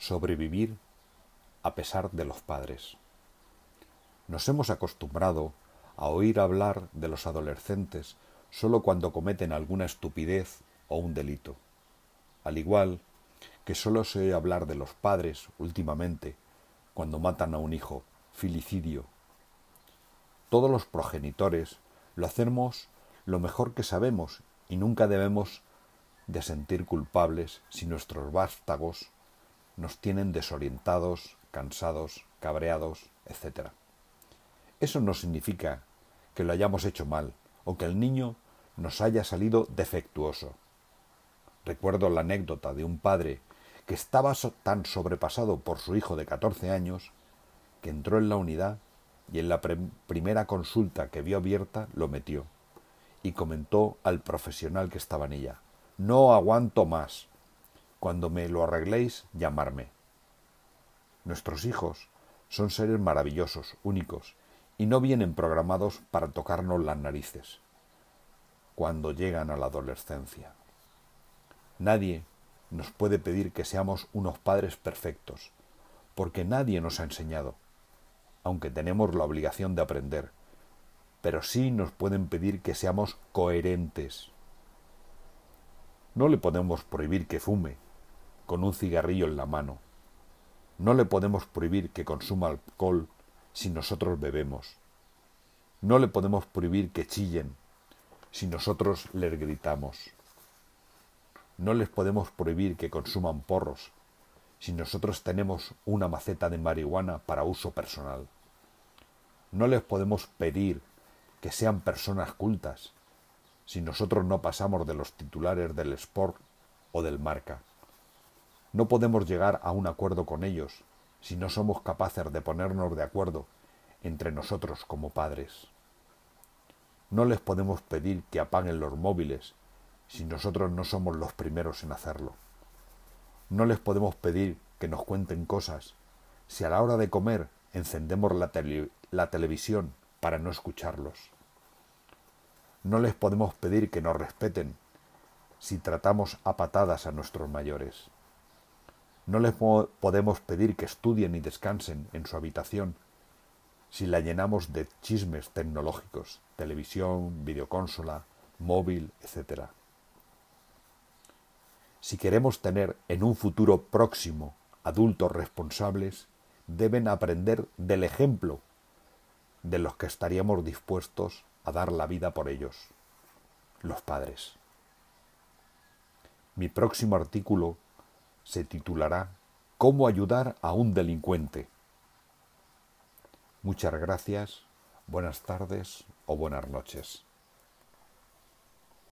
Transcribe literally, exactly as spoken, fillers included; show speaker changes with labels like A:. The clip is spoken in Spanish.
A: Sobrevivir a pesar de los padres. Nos hemos acostumbrado a oír hablar de los adolescentes solo cuando cometen alguna estupidez o un delito, al igual que solo se oye hablar de los padres últimamente cuando matan a un hijo, filicidio. Todos los progenitores lo hacemos lo mejor que sabemos y nunca debemos de sentir culpables si nuestros vástagos nos tienen desorientados, cansados, cabreados, etcétera. Eso no significa que lo hayamos hecho mal o que el niño nos haya salido defectuoso. Recuerdo la anécdota de un padre que estaba tan sobrepasado por su hijo de catorce años que entró en la unidad y en la pre- primera consulta que vio abierta lo metió y comentó al profesional que estaba en ella: «No aguanto más. Cuando me lo arregléis, llamarme». Nuestros hijos son seres maravillosos, únicos, y no vienen programados para tocarnos las narices cuando llegan a la adolescencia. Nadie nos puede pedir que seamos unos padres perfectos, porque nadie nos ha enseñado, aunque tenemos la obligación de aprender, pero sí nos pueden pedir que seamos coherentes. No le podemos prohibir que fume con un cigarrillo en la mano. No le podemos prohibir que consuma alcohol si nosotros bebemos. No le podemos prohibir que chillen si nosotros les gritamos. No les podemos prohibir que consuman porros si nosotros tenemos una maceta de marihuana para uso personal. No les podemos pedir que sean personas cultas si nosotros no pasamos de los titulares del Sport o del Marca. No podemos llegar a un acuerdo con ellos si no somos capaces de ponernos de acuerdo entre nosotros como padres. No les podemos pedir que apaguen los móviles si nosotros no somos los primeros en hacerlo. No les podemos pedir que nos cuenten cosas si a la hora de comer encendemos la, tele, la televisión para no escucharlos. No les podemos pedir que nos respeten si tratamos a patadas a nuestros mayores. No les po- podemos pedir que estudien y descansen en su habitación si la llenamos de chismes tecnológicos, televisión, videoconsola, móvil, etcétera. Si queremos tener en un futuro próximo adultos responsables, deben aprender del ejemplo de los que estaríamos dispuestos a dar la vida por ellos, los padres. Mi próximo artículo se titulará «Cómo ayudar a un delincuente». Muchas gracias, buenas tardes o buenas noches.